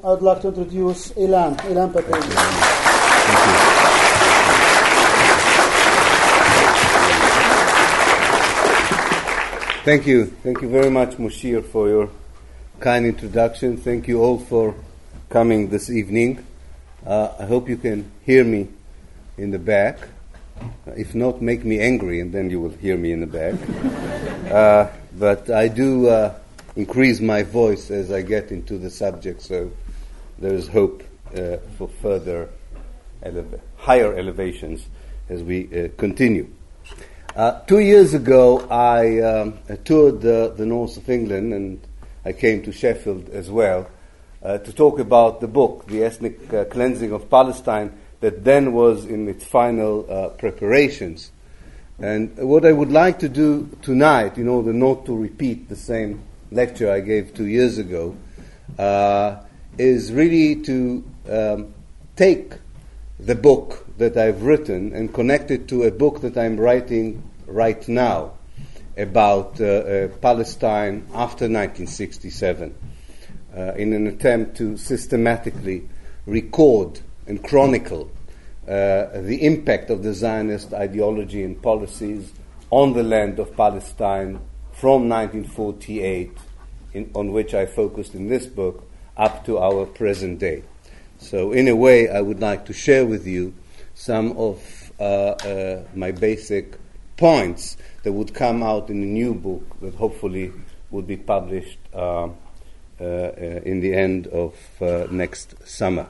I'd like to introduce Ilan Patel. Thank you. Thank you very much, Mushir, for your kind introduction. Thank you all for coming this evening. I hope you can hear me in the back. If not, make me angry, and then you will hear me in the back. But I do increase my voice as I get into the subject, so there is hope for further higher elevations as we continue. 2 years ago, I toured the north of England, and I came to Sheffield as well to talk about the book, The Ethnic Cleansing of Palestine, that then was in its final preparations. And what I would like to do tonight, in order not to repeat the same lecture I gave 2 years ago, is really to take the book that I've written and connect it to a book that I'm writing right now about Palestine after 1967, in an attempt to systematically record and chronicle the impact of the Zionist ideology and policies on the land of Palestine from 1948, on which I focused in this book, up to our present day. So in a way, I would like to share with you some of my basic points that would come out in a new book that hopefully would be published in the end of next summer.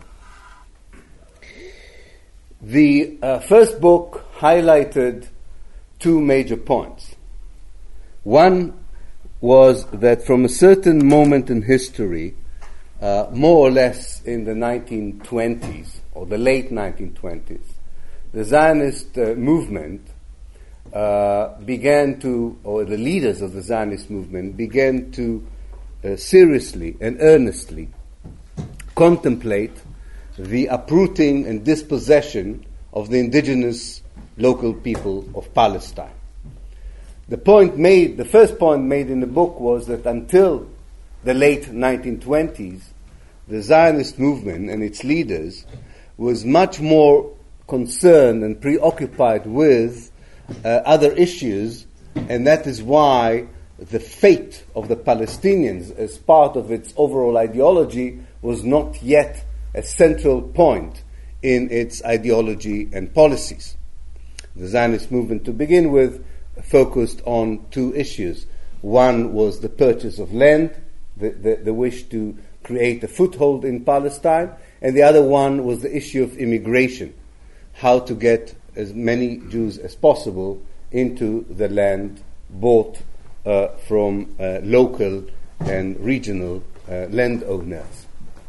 The first book highlighted two major points. One was that from a certain moment in history, more or less in the 1920s, or the late 1920s, the Zionist movement began to, or the leaders of the Zionist movement began to seriously and earnestly contemplate the uprooting and dispossession of the indigenous local people of Palestine. The first point made in the book was that until the late 1920s, the Zionist movement and its leaders was much more concerned and preoccupied with other issues, and that is why the fate of the Palestinians as part of its overall ideology was not yet a central point in its ideology and policies. The Zionist movement, to begin with, focused on two issues. One was the purchase of land, the wish to create a foothold in Palestine, and the other one was the issue of immigration, how to get as many Jews as possible into the land bought from local and regional landowners.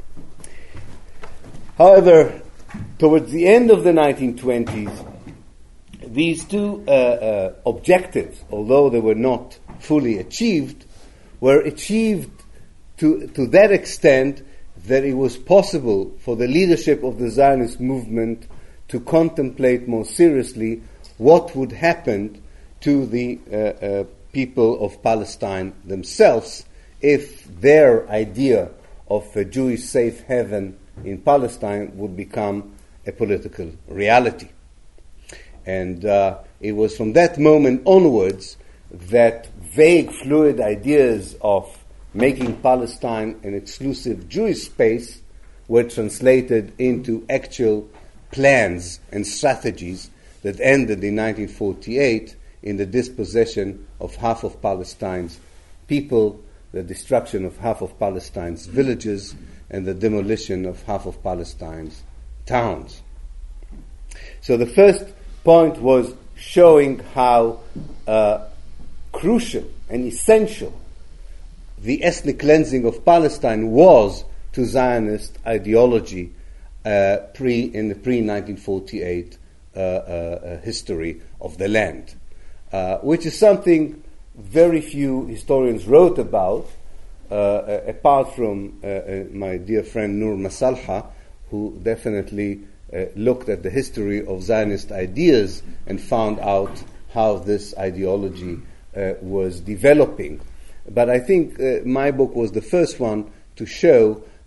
However, towards the end of the 1920s, these two objectives, although they were not fully achieved, were achieved to that extent that it was possible for the leadership of the Zionist movement to contemplate more seriously what would happen to the people of Palestine themselves if their idea of a Jewish safe haven in Palestine would become a political reality. And it was from that moment onwards that vague, fluid ideas of making Palestine an exclusive Jewish space were translated into actual plans and strategies that ended in 1948 in the dispossession of half of Palestine's people, the destruction of half of Palestine's villages, and the demolition of half of Palestine's towns. So the first point was showing how crucial and essential the ethnic cleansing of Palestine was to Zionist ideology in the pre-1948 history of the land, which is something very few historians wrote about, apart from my dear friend Nur Masalha, who definitely looked at the history of Zionist ideas and found out how this ideology was developing. But I think my book was the first one to show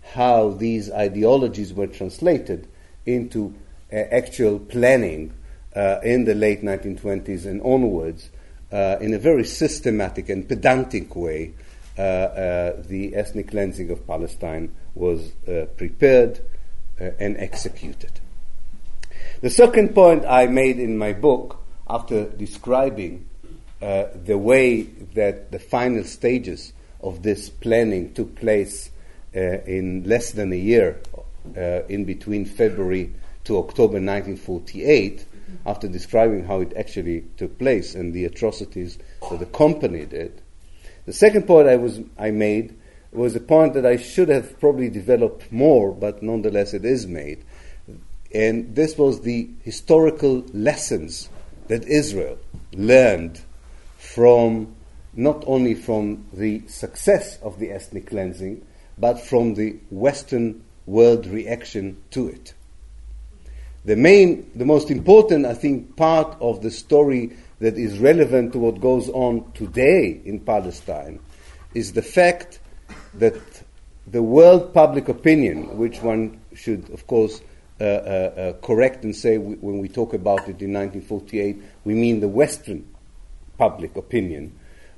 how these ideologies were translated into actual planning in the late 1920s and onwards. In a very systematic and pedantic way, the ethnic cleansing of Palestine was prepared and executed. The second point I made in my book, after describing the way that the final stages of this planning took place in less than a year, in between February to October 1948, after describing how it actually took place and the atrocities that accompanied it. The second point I made was a point that I should have probably developed more, but nonetheless it is made. And this was the historical lessons that Israel learned from, not only from the success of the ethnic cleansing, but from the Western world reaction to it. The most important, I think, part of the story that is relevant to what goes on today in Palestine is the fact that the world public opinion, which one should, of course, correct and say when we talk about it in 1948, we mean the Western public opinion,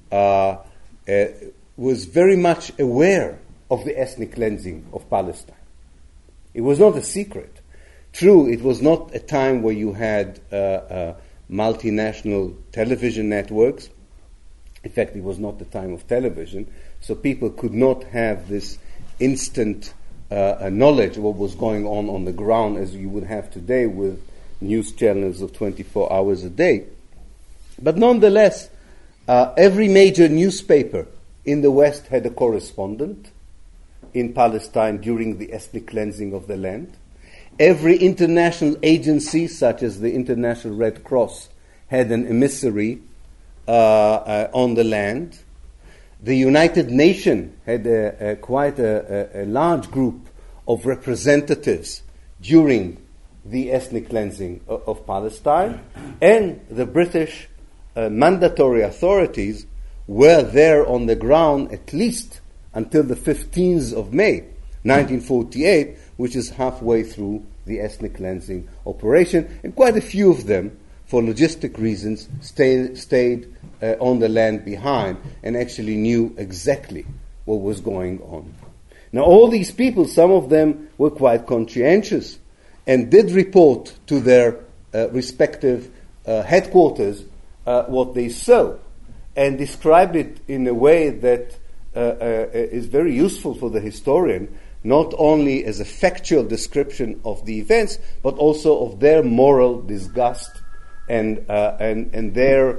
was very much aware of the ethnic cleansing of Palestine. It was not a secret. True, it was not a time where you had multinational television networks. In fact, it was not the time of television, so people could not have this instant knowledge of what was going on the ground as you would have today with news channels of 24 hours a day. But nonetheless, every major newspaper in the West had a correspondent in Palestine during the ethnic cleansing of the land. Every international agency, such as the International Red Cross, had an emissary on the land. The United Nations had quite a large group of representatives during the ethnic cleansing of Palestine, and the British mandatory authorities were there on the ground at least until the 15th of May, 1948, which is halfway through the ethnic cleansing operation, and quite a few of them, for logistic reasons, stayed on the land behind and actually knew exactly what was going on. Now, all these people, some of them were quite conscientious and did report to their respective headquarters what they saw, and described it in a way that is very useful for the historian, not only as a factual description of the events, but also of their moral disgust and their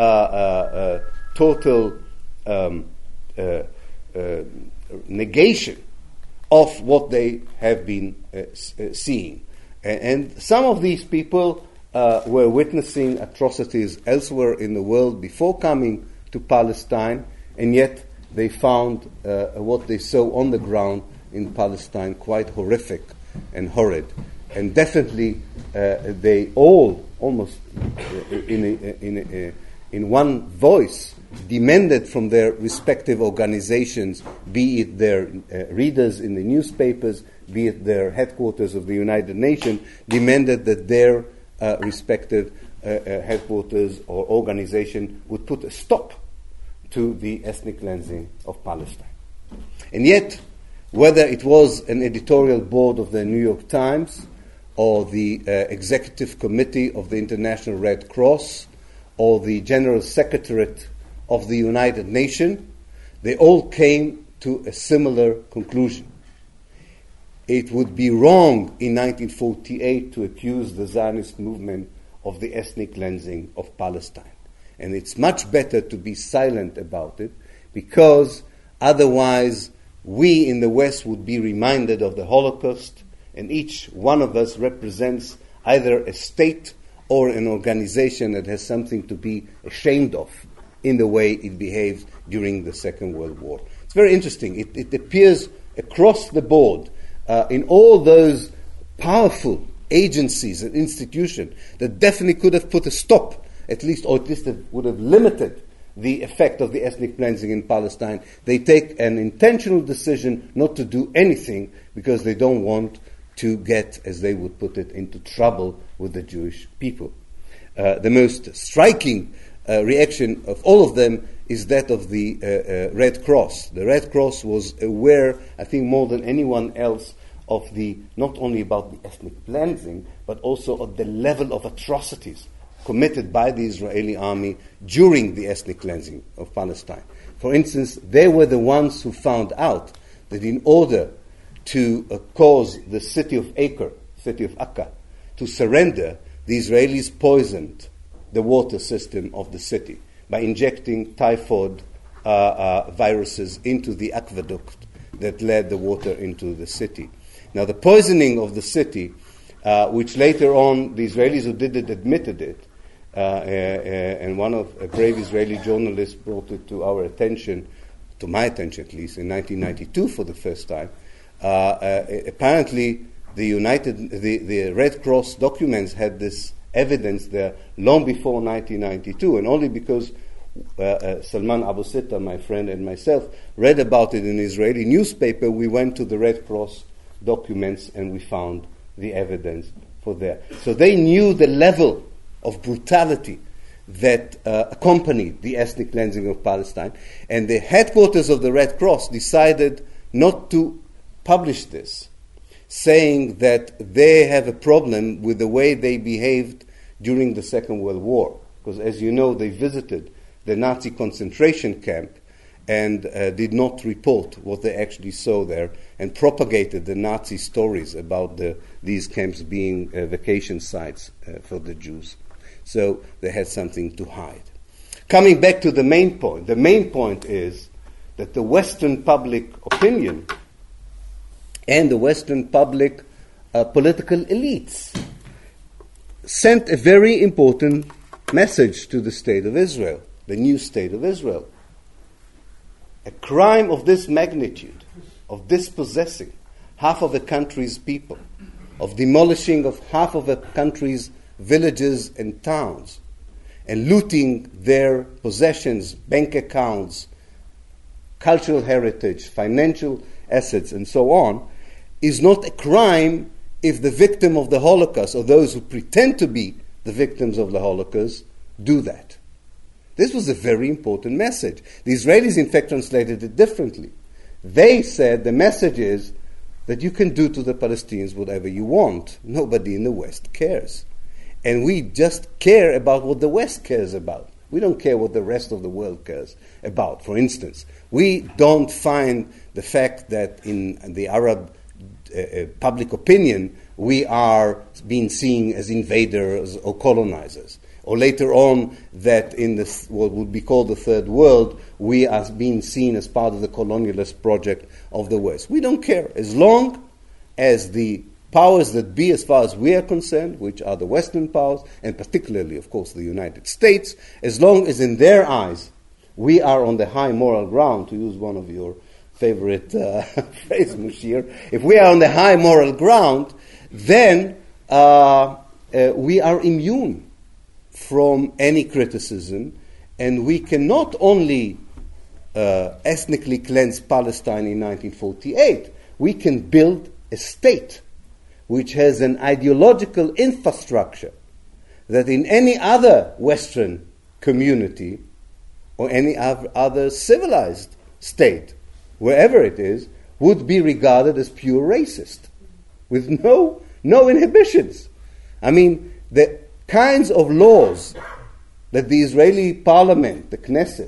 total negation of what they have been seeing. And some of these people were witnessing atrocities elsewhere in the world before coming to Palestine, and yet they found what they saw on the ground in Palestine quite horrific and horrid. And definitely they all, almost in one voice, demanded from their respective organizations, be it their readers in the newspapers, be it their headquarters of the United Nations, demanded that their respective headquarters or organization would put a stop to the ethnic cleansing of Palestine. And yet, whether it was an editorial board of the New York Times or the executive committee of the International Red Cross or the General Secretariat of the United Nations, they all came to a similar conclusion. It would be wrong in 1948 to accuse the Zionist movement of the ethnic cleansing of Palestine. And it's much better to be silent about it, because otherwise we in the West would be reminded of the Holocaust, and each one of us represents either a state or an organization that has something to be ashamed of in the way it behaved during the Second World War. It's very interesting. It appears across the board in all those powerful agencies and institutions that definitely could have put a stop, at least that would have limited the effect of the ethnic cleansing in Palestine. They take an intentional decision not to do anything because they don't want to get, as they would put it, into trouble with the Jewish people. The most striking reaction of all of them is that of the Red Cross. The Red Cross was aware, I think more than anyone else, of the, not only about the ethnic cleansing, but also of the level of atrocities committed by the Israeli army during the ethnic cleansing of Palestine. For instance, they were the ones who found out that in order to cause the city of Akka, to surrender, the Israelis poisoned the water system of the city by injecting typhoid viruses into the aqueduct that led the water into the city. Now, the poisoning of the city, which later on the Israelis who did it admitted it, and one of a brave Israeli journalist brought it to our attention, to my attention at least, in 1992 for the first time. Apparently, the Red Cross documents had this evidence there long before 1992, and only because Salman Abu Sitta, my friend, and myself read about it in an Israeli newspaper, we went to the Red Cross documents and we found the evidence for that. So they knew the level of brutality that accompanied the ethnic cleansing of Palestine, and the headquarters of the Red Cross decided not to publish this, saying that they have a problem with the way they behaved during the Second World War. Because, as you know, they visited the Nazi concentration camp and did not report what they actually saw there, and propagated the Nazi stories about these camps being vacation sites for the Jews. So they had something to hide. Coming back to the main point is that the Western public opinion and the Western public political elites sent a very important message to the State of Israel, the new State of Israel. A crime of this magnitude, of dispossessing half of a country's people, of demolishing of half of a country's villages and towns, and looting their possessions, bank accounts, cultural heritage, financial assets, and so on, is not a crime if the victim of the Holocaust, or those who pretend to be the victims of the Holocaust, do that. This was a very important message. The Israelis, in fact, translated it differently. They said the message is that you can do to the Palestinians whatever you want. Nobody in the West cares. And we just care about what the West cares about. We don't care what the rest of the world cares about. For instance, we don't find the fact that in the Arab public opinion we are being seen as invaders or colonizers. Or later on, that in what would be called the Third World, we are being seen as part of the colonialist project of the West. We don't care. As long as the powers that be, as far as we are concerned, which are the Western powers, and particularly, of course, the United States, as long as in their eyes we are on the high moral ground, to use one of your favorite phrases, Mushir, if we are on the high moral ground, then we are immune from any criticism, and we can not only ethnically cleanse Palestine in 1948, we can build a state which has an ideological infrastructure that in any other Western community or any other civilized state, wherever it is, would be regarded as pure racist, with no inhibitions. I mean, the kinds of laws that the Israeli parliament, the Knesset,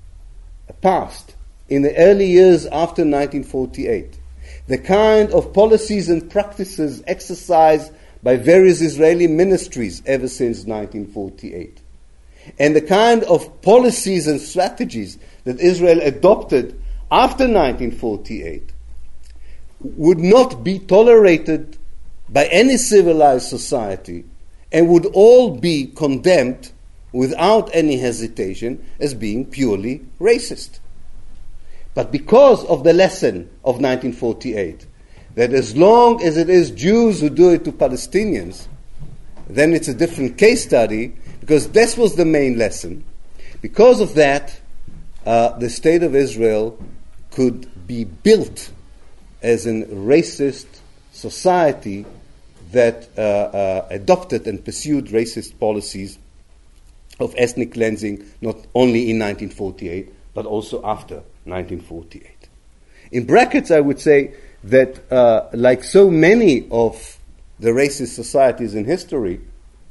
passed in the early years after 1948, the kind of policies and practices exercised by various Israeli ministries ever since 1948, and the kind of policies and strategies that Israel adopted after 1948 would not be tolerated by any civilized society and would all be condemned without any hesitation as being purely racist. But because of the lesson of 1948, that as long as it is Jews who do it to Palestinians, then it's a different case study, because this was the main lesson. Because of that, the State of Israel could be built as a racist society that adopted and pursued racist policies of ethnic cleansing, not only in 1948, but also after 1948. In brackets, I would say that, like so many of the racist societies in history,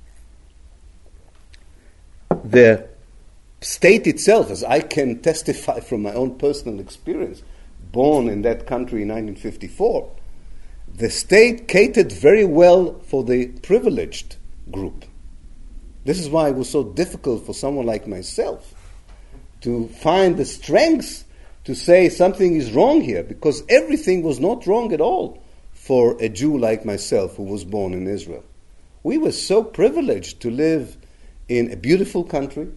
the state itself, as I can testify from my own personal experience, born in that country in 1954, the state catered very well for the privileged group. This is why it was so difficult for someone like myself to find the strength to say something is wrong here, because everything was not wrong at all for a Jew like myself who was born in Israel. We were so privileged to live in a beautiful country,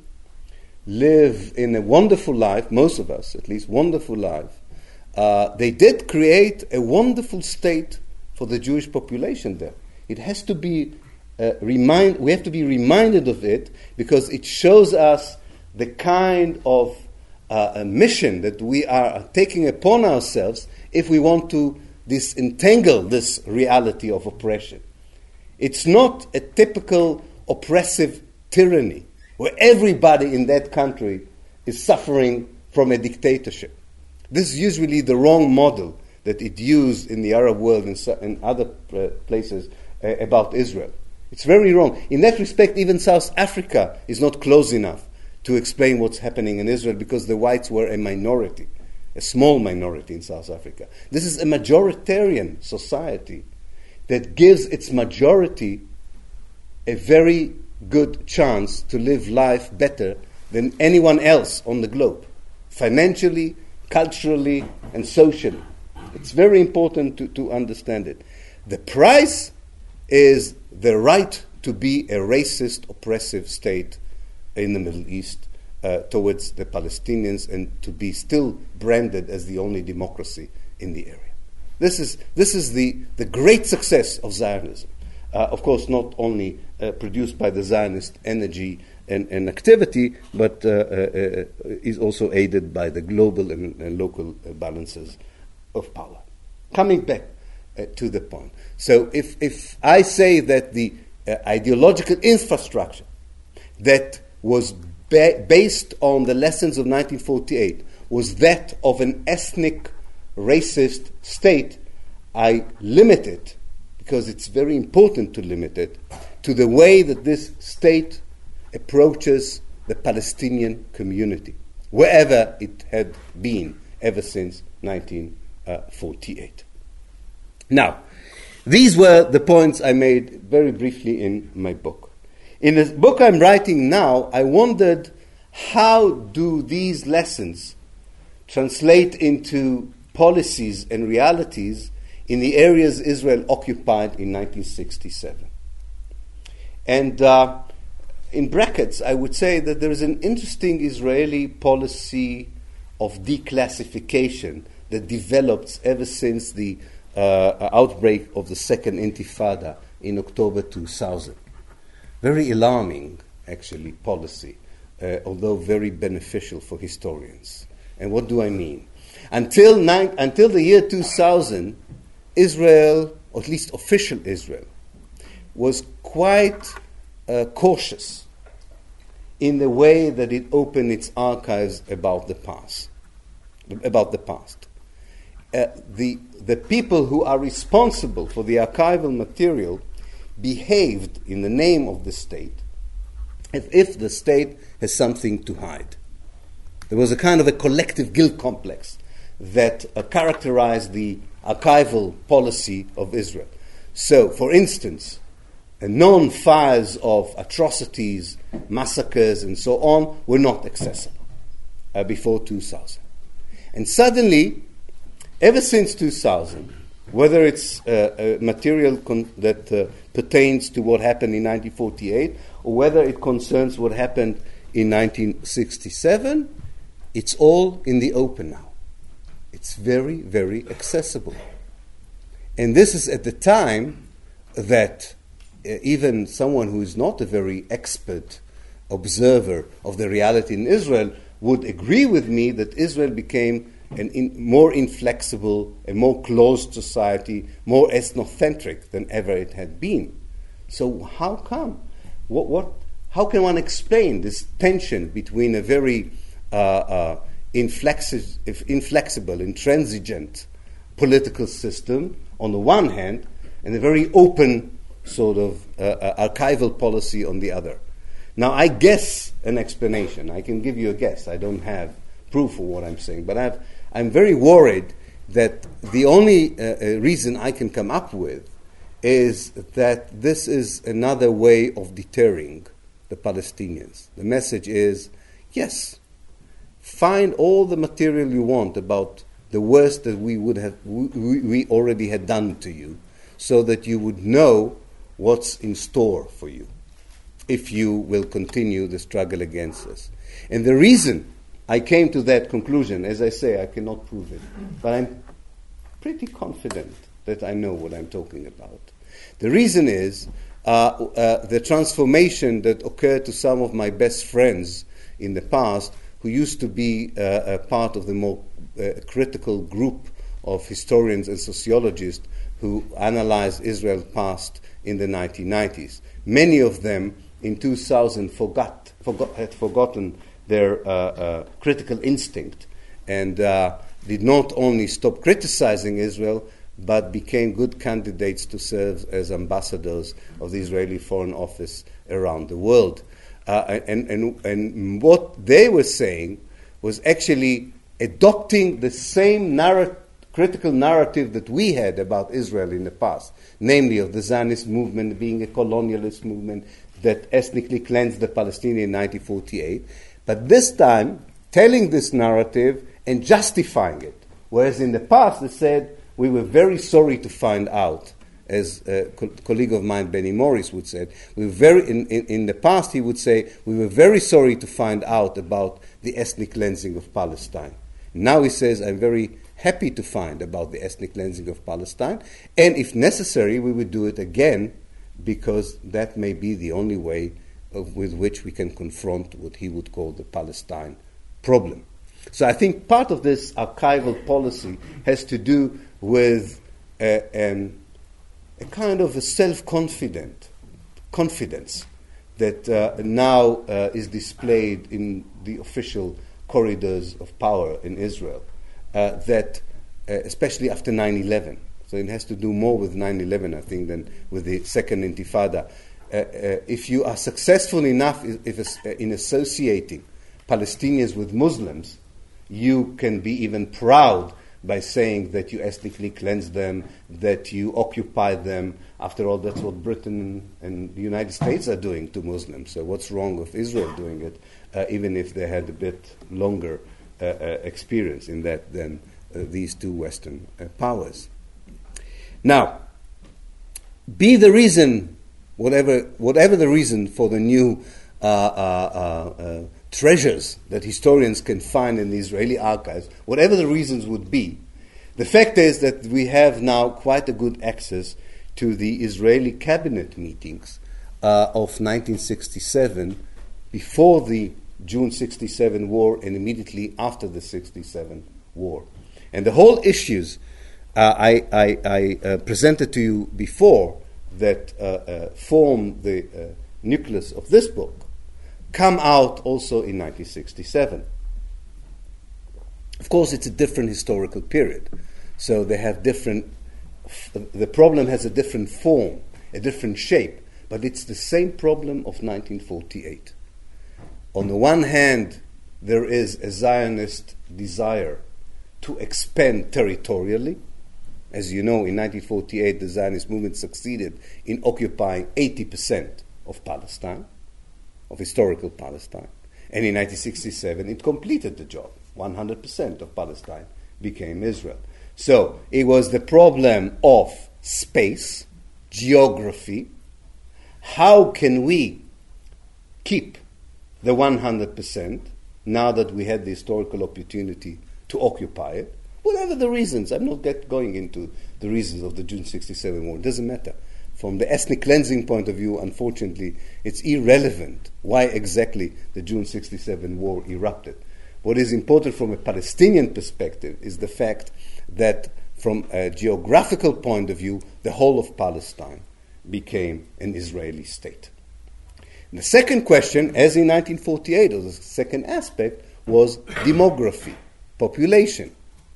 live in a wonderful life, most of us at least, wonderful life. They did create a wonderful state for the Jewish population there. It has to be we have to be reminded of it, because it shows us the kind of a mission that we are taking upon ourselves if we want to disentangle this reality of oppression. It's not a typical oppressive tyranny where everybody in that country is suffering from a dictatorship. This is usually the wrong model that it used in the Arab world and other places about Israel. It's very wrong. In that respect, even South Africa is not close enough to explain what's happening in Israel, because the whites were a minority, a small minority in South Africa. This is a majoritarian society that gives its majority a very good chance to live life better than anyone else on the globe, financially, culturally, and socially. It's very important to understand it. The price is the right to be a racist, oppressive state in the Middle East towards the Palestinians, and to be still branded as the only democracy in the area. This is the great success of Zionism. Of course, not only produced by the Zionist energy and activity, but is also aided by the global and local balances of power. Coming back to the point. So if I say that the ideological infrastructure that was based on the lessons of 1948 was that of an ethnic, racist state, I limit it, because it's very important to limit it, to the way that this state approaches the Palestinian community, wherever it had been ever since 1948. Now, these were the points I made very briefly in my book. In the book I'm writing now, I wondered, how do these lessons translate into policies and realities in the areas Israel occupied in 1967? And in brackets, I would say that there is an interesting Israeli policy of declassification that develops ever since the outbreak of the Second Intifada in October 2000. Very alarming, actually, policy, although very beneficial for historians. And what do I mean? Until the year 2000, Israel, or at least official Israel, was quite cautious in the way that it opened its archives about the past. The people who are responsible for the archival material behaved in the name of the state as if the state has something to hide. There was a kind of a collective guilt complex that characterized the archival policy of Israel. So, for instance, known files of atrocities, massacres, and so on were not accessible before 2000. And suddenly, ever since 2000, whether it's material that pertains to what happened in 1948, or whether it concerns what happened in 1967, it's all in the open now. It's very, very accessible. And this is at the time that even someone who is not a very expert observer of the reality in Israel would agree with me that Israel became a more inflexible, a more closed society, more ethnocentric than ever it had been. So how come? How can one explain this tension between a very inflexible, intransigent political system on the one hand, and a very open sort of archival policy on the other? Now, I guess an explanation. I can give you a guess. I don't have proof of what I'm saying, but I'm very worried that the only reason I can come up with is that this is another way of deterring the Palestinians. The message is, yes, find all the material you want about the worst that we already had done to you, so that you would know what's in store for you if you will continue the struggle against us. And the reason I came to that conclusion, as I say, I cannot prove it, but I'm pretty confident that I know what I'm talking about. The reason is the transformation that occurred to some of my best friends in the past, who used to be a part of the more critical group of historians and sociologists who analyzed Israel's past in the 1990s. Many of them in 2000 had forgotten their critical instinct and did not only stop criticizing Israel, but became good candidates to serve as ambassadors of the Israeli Foreign Office around the world. And what they were saying was actually adopting the same critical narrative that we had about Israel in the past, namely of the Zionist movement being a colonialist movement that ethnically cleansed the Palestinians in 1948, but this time telling this narrative and justifying it, whereas in the past they said, we were very sorry to find out, as a colleague of mine, Benny Morris, would say. In the past, he would say, we were very sorry to find out about the ethnic cleansing of Palestine. Now he says, I'm very happy to find about the ethnic cleansing of Palestine, and if necessary, we would do it again, because that may be the only way with which we can confront what he would call the Palestine problem. So I think part of this archival policy has to do with a kind of a self-confidence that now is displayed in the official corridors of power in Israel, especially after 9/11. So it has to do more with 9/11, I think, than with the Second Intifada. If you are successful enough in associating Palestinians with Muslims, you can be even proud by saying that you ethnically cleansed them, that you occupied them. After all, that's what Britain and the United States are doing to Muslims. So what's wrong with Israel doing it, even if they had a bit longer experience in that than these two Western powers? Now, be the reason, whatever the reason for the new treasures that historians can find in the Israeli archives, whatever the reasons would be, the fact is that we have now quite a good access to the Israeli cabinet meetings of 1967, before the June 67 war and immediately after the 67 war. And the whole issues I presented to you before that form the nucleus of this book come out also in 1967. Of course, it's a different historical period, so they have different. The problem has a different form, a different shape, but it's the same problem of 1948. On the one hand, there is a Zionist desire to expand territorially. As you know, in 1948, the Zionist movement succeeded in occupying 80% of Palestine, of historical Palestine. And in 1967, it completed the job. 100% of Palestine became Israel. So it was the problem of space, geography. How can we keep the 100% now that we had the historical opportunity to occupy it? Whatever the reasons, I'm not going into the reasons of the June 67 war, it doesn't matter. from the ethnic cleansing point of view, unfortunately, it's irrelevant why exactly the June 67 war erupted. What is important from a Palestinian perspective is the fact that from a geographical point of view, the whole of Palestine became an Israeli state. And the second question, as in 1948, or the second aspect, was demography, population.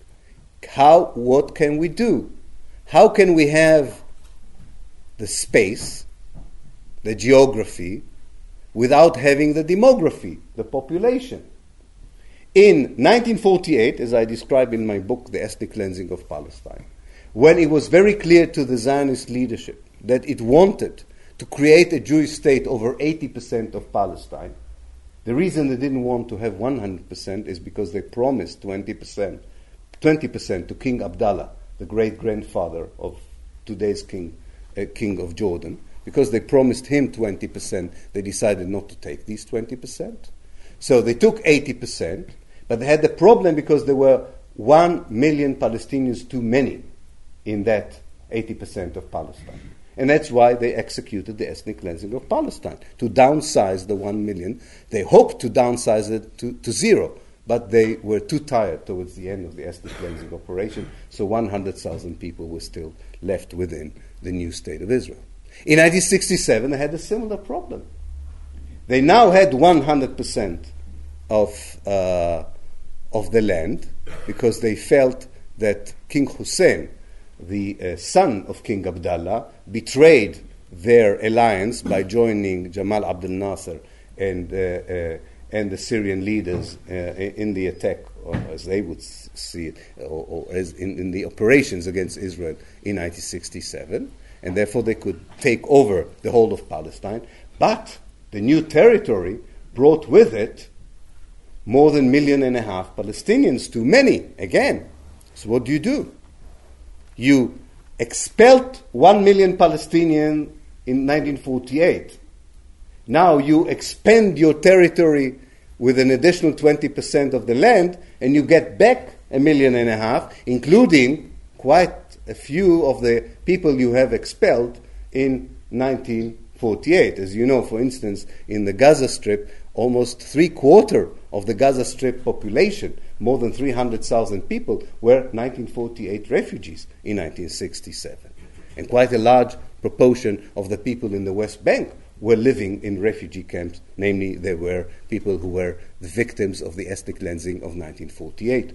What can we do? How can we have the space, the geography, without having the demography, the population? In 1948, as I describe in my book, The Ethnic Cleansing of Palestine, when it was very clear to the Zionist leadership that it wanted to create a Jewish state over 80% of Palestine, the reason they didn't want to have 100% is because they promised 20% to King Abdullah, the great-grandfather of today's king of Jordan. Because they promised him 20%, they decided not to take these 20%. So they took 80%, but they had the problem because there were 1 million Palestinians too many in that 80% of Palestine. And that's why they executed the ethnic cleansing of Palestine, to downsize the 1 million. They hoped to downsize it to zero, but they were too tired towards the end of the ethnic cleansing operation, so 100,000 people were still left within the new state of Israel. In 1967, they had a similar problem. They now had 100% of the land because they felt that King Hussein, the son of King Abdullah, betrayed their alliance by joining Jamal Abdel Nasser and the Syrian leaders in the attack, or as they would see it, or as in the operations against Israel in 1967, and therefore they could take over the whole of Palestine. But the new territory brought with it more than 1.5 million Palestinians, too many, again. So what do? You expelled 1 million Palestinians in 1948. Now you expand your territory with an additional 20% of the land, and you get back 1.5 million, including quite a few of the people you have expelled in 1948. As you know, for instance, in the Gaza Strip, almost 3/4 of the Gaza Strip population, more than 300,000 people, were 1948 refugees in 1967. And quite a large proportion of the people in the West Bank were living in refugee camps, namely there were people who were the victims of the ethnic cleansing of 1948.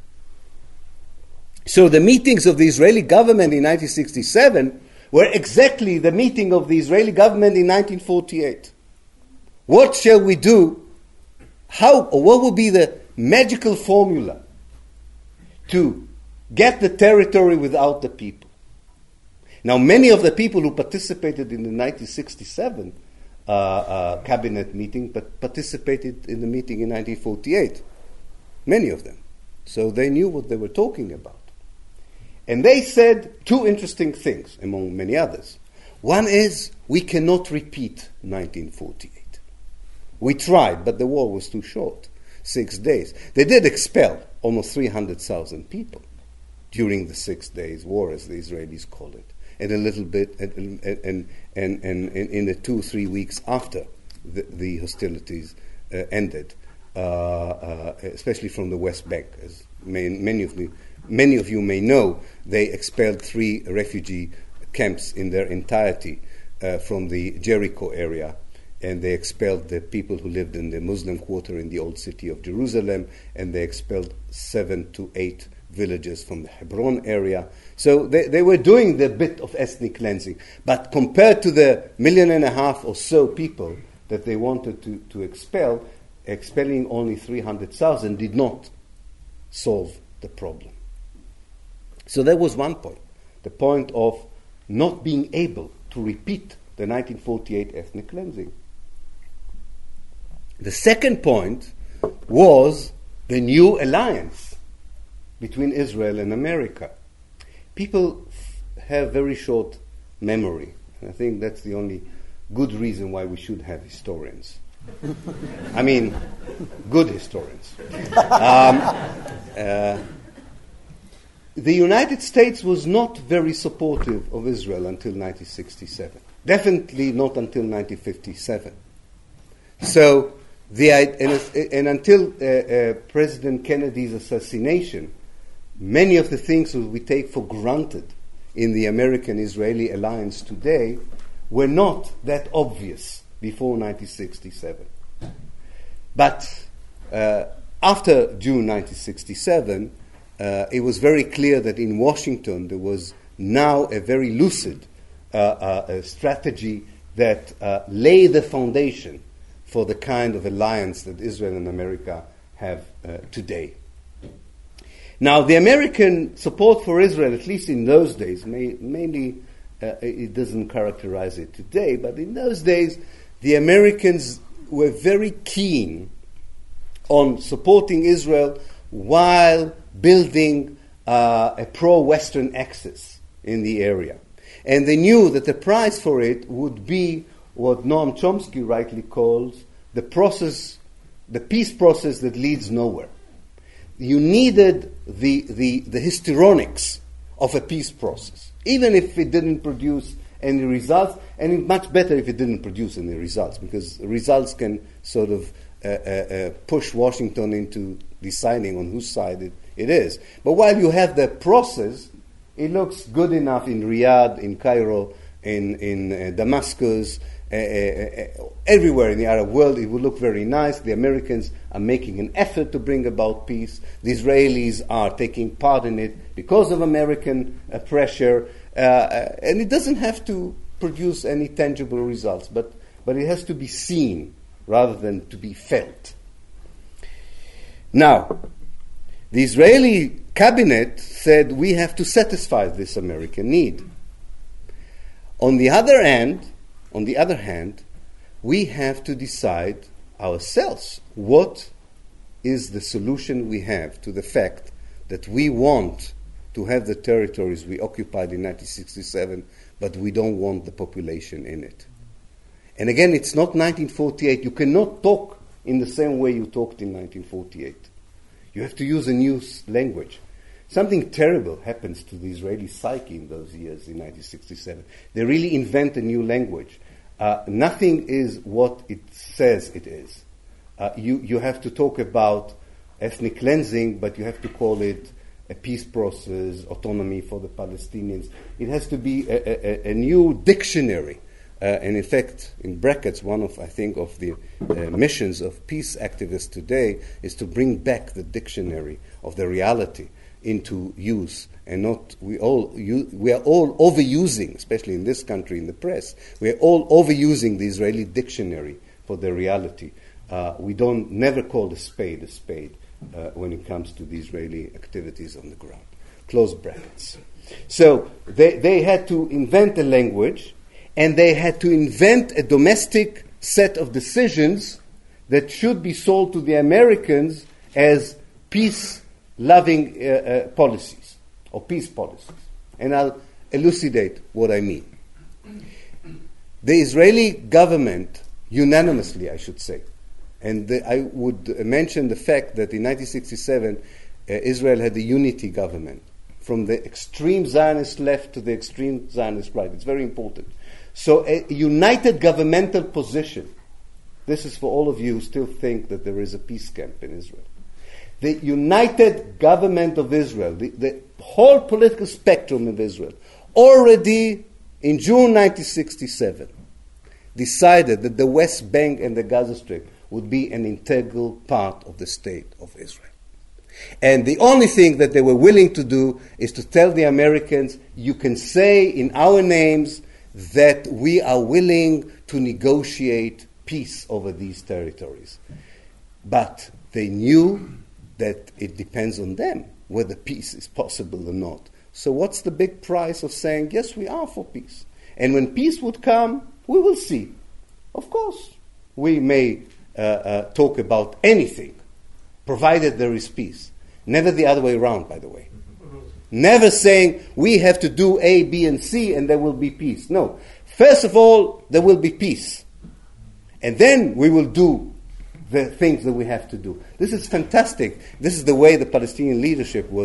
So the meetings of the Israeli government in 1967 were exactly the meeting of the Israeli government in 1948. What shall we do? What will be the magical formula to get the territory without the people? Now, many of the people who participated in the 1967 cabinet meeting but participated in the meeting in 1948. Many of them. So they knew what they were talking about. And they said two interesting things, among many others. One is, we cannot repeat 1948. We tried, but the war was too short, 6 days. They did expel almost 300,000 people during the 6 days war, as the Israelis call it, and a little bit, and in the 2-3 weeks after the hostilities ended, especially from the West Bank, as many of you may know. They expelled 3 refugee camps in their entirety from the Jericho area, and they expelled the people who lived in the Muslim quarter in the old city of Jerusalem, and they expelled 7 to 8 villages from the Hebron area. So they were doing the bit of ethnic cleansing. But compared to the 1.5 million or so people that they wanted to expel, expelling only 300,000 did not solve the problem. So that was one point, the point of not being able to repeat the 1948 ethnic cleansing. The second point was the new alliance between Israel and America. People have very short memory. I think that's the only good reason why we should have historians. I mean, good historians. the United States was not very supportive of Israel until 1967. Definitely not until 1957. So, and until President Kennedy's assassination, many of the things that we take for granted in the American-Israeli alliance today were not that obvious before 1967. But after June 1967, it was very clear that in Washington there was now a very lucid strategy that lay the foundation for the kind of alliance that Israel and America have today. Now, the American support for Israel, at least in those days, mainly it doesn't characterize it today, but in those days, the Americans were very keen on supporting Israel while building a pro-Western axis in the area. And they knew that the price for it would be what Noam Chomsky rightly calls the peace process that leads nowhere. You needed the histrionics of a peace process, even if it didn't produce any results, and it's much better if it didn't produce any results, because results can sort of push Washington into deciding on whose side it is. But while you have the process, it looks good enough in Riyadh, in Cairo, in Damascus, everywhere in the Arab world. It would look very nice. The Americans are making an effort to bring about peace. The Israelis are taking part in it because of American pressure. And it doesn't have to produce any tangible results, but it has to be seen rather than to be felt. Now, the Israeli cabinet said we have to satisfy this American need. On the other hand, we have to decide ourselves what is the solution we have to the fact that we want to have the territories we occupied in 1967, but we don't want the population in it. And again, it's not 1948. You cannot talk in the same way you talked in 1948. You have to use a new language. Something terrible happens to the Israeli psyche in those years in 1967. They really invent a new language. Nothing is what it says it is. You have to talk about ethnic cleansing, but you have to call it a peace process, autonomy for the Palestinians. It has to be a new dictionary. And in fact, in brackets, one of, I think, of the missions of peace activists today is to bring back the dictionary of the reality into use, and not we are all overusing, especially in this country in the press. We are all overusing the Israeli dictionary for the reality. We don't never call a spade when it comes to the Israeli activities on the ground. Close brackets. So they had to invent a language, and they had to invent a domestic set of decisions that should be sold to the Americans as peace-loving policies, or peace policies. And I'll elucidate what I mean. The Israeli government, unanimously, I should say, and I would mention the fact that in 1967, Israel had a unity government, from the extreme Zionist left to the extreme Zionist right. It's very important. So a united governmental position. This is for all of you who still think that there is a peace camp in Israel. The united government of Israel, the whole political spectrum of Israel, already in June 1967, decided that the West Bank and the Gaza Strip would be an integral part of the state of Israel. And the only thing that they were willing to do is to tell the Americans, you can say in our names that we are willing to negotiate peace over these territories. But they knew that it depends on them whether peace is possible or not. So what's the big price of saying, yes, we are for peace? And when peace would come, we will see. Of course, we may talk about anything, provided there is peace. Never the other way around, by the way. Never saying we have to do A, B, and C and there will be peace. No. First of all, there will be peace. And then we will do the things that we have to do. This is fantastic. This is the way the Palestinian leadership was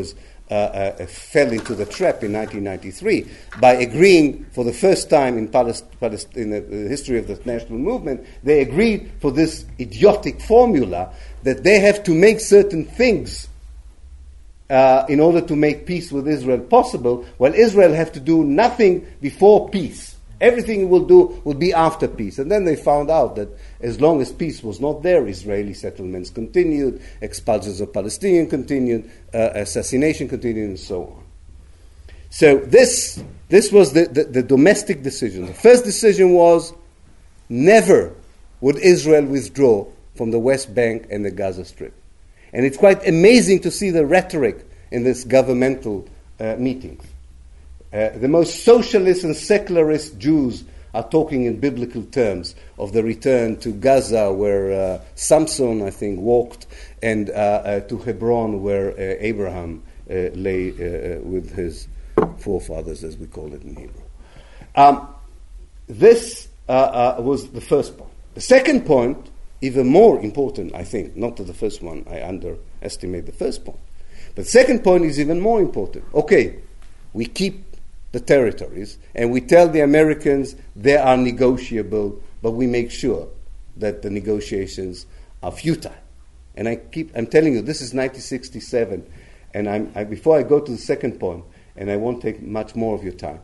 fell into the trap in 1993 by agreeing for the first time in the history of the national movement. They agreed for this idiotic formula that they have to make certain things in order to make peace with Israel possible, while Israel have to do nothing before peace. Everything it will do will be after peace. And then they found out that as long as peace was not there, Israeli settlements continued, expulsions of Palestinians continued, assassination continued, and so on. So this was the domestic decision. The first decision was never would Israel withdraw from the West Bank and the Gaza Strip. And it's quite amazing to see the rhetoric in this governmental meetings. The most socialist and secularist Jews are talking in biblical terms of the return to Gaza, where Samson, I think, walked, and to Hebron, where Abraham lay with his forefathers, as we call it in Hebrew. This was the first point. The second point, even more important, I think, not to the first one, I underestimate the first point. But the second point is even more important. Okay, we keep the territories, and we tell the Americans they are negotiable, but we make sure that the negotiations are futile. And I'm telling you, this is 1967, and before I go to the second point, and I won't take much more of your time,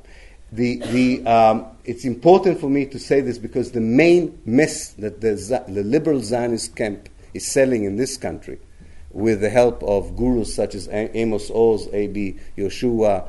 it's important for me to say this because the main mess that the liberal Zionist camp is selling in this country, with the help of gurus such as Amos Oz, A.B. Yoshua,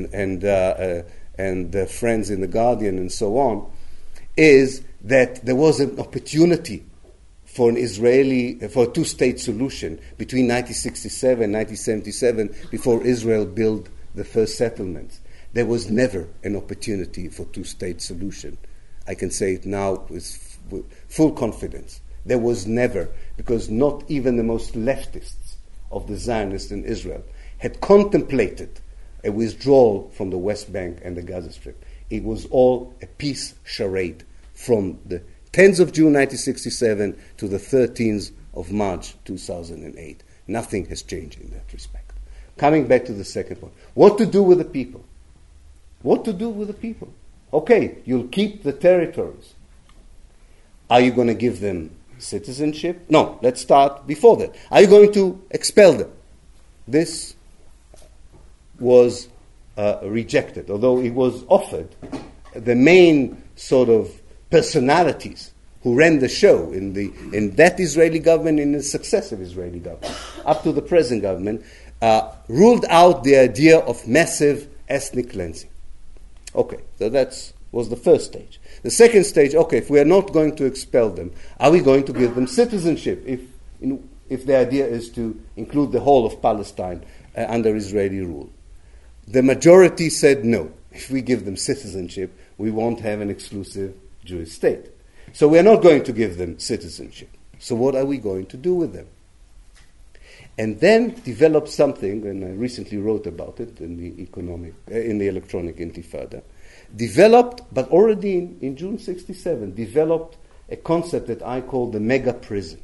and friends in The Guardian and so on, is that there was an opportunity for a two-state solution between 1967 and 1977 before Israel built the first settlements. There was never an opportunity for two-state solution. I can say it now with full confidence. There was never, because not even the most leftists of the Zionists in Israel had contemplated a withdrawal from the West Bank and the Gaza Strip. It was all a peace charade from the 10th of June 1967 to the 13th of March 2008. Nothing has changed in that respect. Coming back to the second point. What to do with the people? What to do with the people? Okay, you'll keep the territories. Are you going to give them citizenship? No, let's start before that. Are you going to expel them? This was rejected, although it was offered. The main sort of personalities who ran the show in that Israeli government, in the successive Israeli government, up to the present government, ruled out the idea of massive ethnic cleansing. Okay, so that was the first stage. The second stage, okay, if we are not going to expel them, are we going to give them citizenship if the idea is to include the whole of Palestine under Israeli rule? The majority said no. If we give them citizenship, we won't have an exclusive Jewish state. So we are not going to give them citizenship. So what are we going to do with them? And then develop something, and I recently wrote about it in the Electronic Intifada, developed, but already in June 1967, developed a concept that I call the mega prison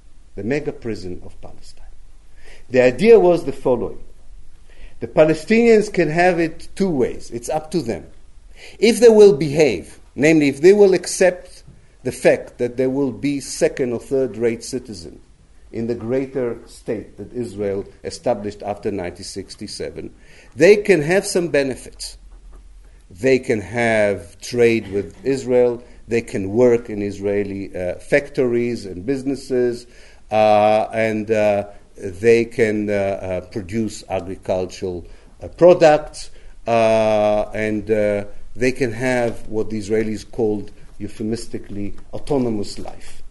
of Palestine. The idea was the following. The Palestinians can have it two ways. It's up to them. If they will behave, namely if they will accept the fact that there will be second or third-rate citizens in the greater state that Israel established after 1967, they can have some benefits. They can have trade with Israel. They can work in Israeli factories and businesses, and they can produce agricultural products, and they can have what the Israelis called euphemistically autonomous life,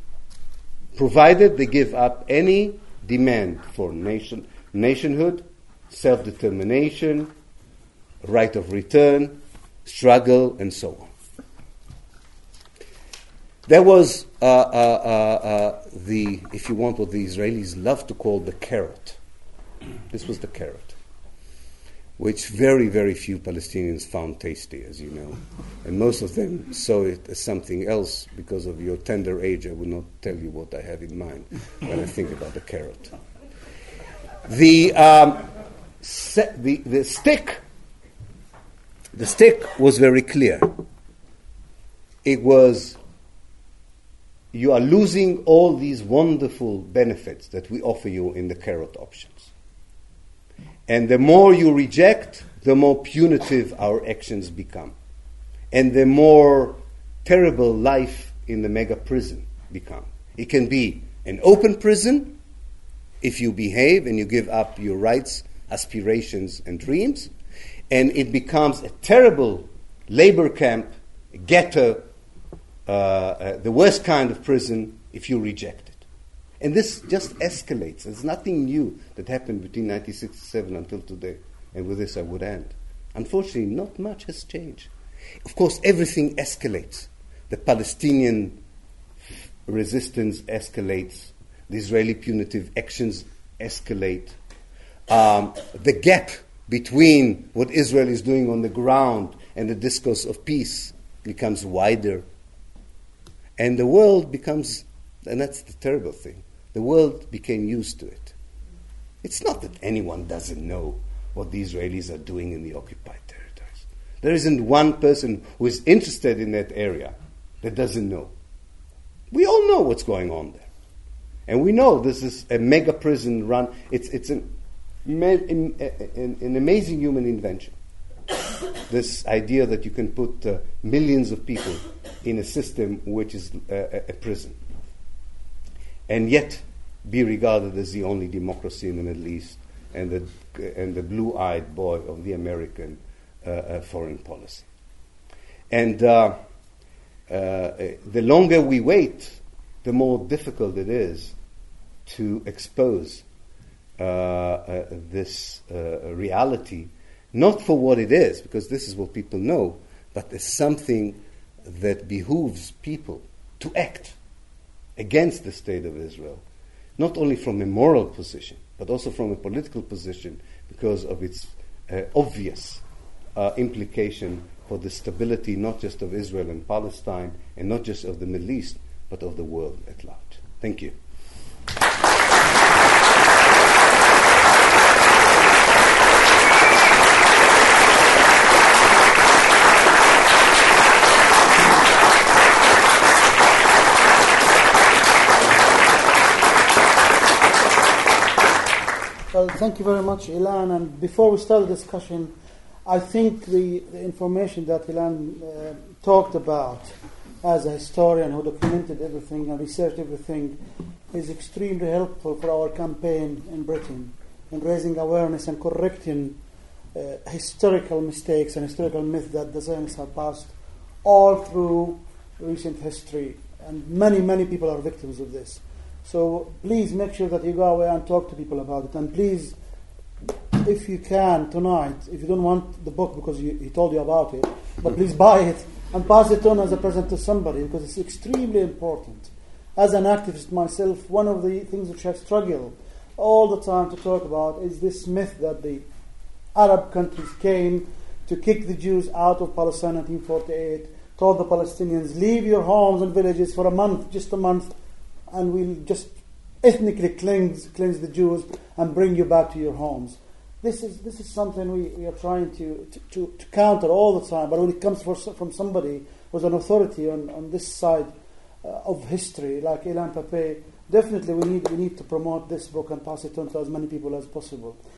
provided they give up any demand for nationhood, self-determination, right of return, struggle, and so on. There was if you want, what the Israelis love to call the carrot. This was the carrot, which very, very few Palestinians found tasty, as you know. And most of them saw it as something else. Because of your tender age, I will not tell you what I have in mind when I think about the carrot. the stick was very clear. It was, you are losing all these wonderful benefits that we offer you in the carrot options. And the more you reject, the more punitive our actions become. And the more terrible life in the mega prison become. It can be an open prison if you behave and you give up your rights, aspirations, and dreams. And it becomes a terrible labor camp, ghetto, the worst kind of prison if you reject it. And this just escalates. There's nothing new that happened between 1967 until today. And with this I would end. Unfortunately, not much has changed. Of course, everything escalates. The Palestinian resistance escalates. The Israeli punitive actions escalate. The gap between what Israel is doing on the ground and the discourse of peace becomes wider. And the world becomes, and that's the terrible thing, the world became used to it. It's not that anyone doesn't know what the Israelis are doing in the occupied territories. There isn't one person who is interested in that area that doesn't know. We all know what's going on there. And we know this is a mega prison run. It's an amazing human invention. This idea that you can put millions of people in a system which is a prison, and yet be regarded as the only democracy in the Middle East and the blue-eyed boy of the American foreign policy. And the longer we wait, the more difficult it is to expose this reality, not for what it is, because this is what people know, but as something that behooves people to act against the state of Israel, not only from a moral position, but also from a political position, because of its obvious implication for the stability not just of Israel and Palestine, and not just of the Middle East, but of the world at large. Thank you. Well, thank you very much, Ilan. And before we start the discussion, I think the information that Ilan talked about as a historian who documented everything and researched everything is extremely helpful for our campaign in Britain in raising awareness and correcting historical mistakes and historical myths that the Zionists have passed all through recent history. And many, many people are victims of this. So please make sure that you go away and talk to people about it. And please, if you can, tonight, if you don't want the book because he told you about it, but please buy it and pass it on as a present to somebody, because it's extremely important. As an activist myself, one of the things which I struggle all the time to talk about is this myth that the Arab countries came to kick the Jews out of Palestine in 1948, told the Palestinians, leave your homes and villages for a month, just a month, and we'll just ethnically cleanse the Jews and bring you back to your homes. This is something we are trying to counter all the time. But when it comes from somebody who's an authority on this side of history, like Ilan Pappé, definitely we need to promote this book and pass it on to as many people as possible.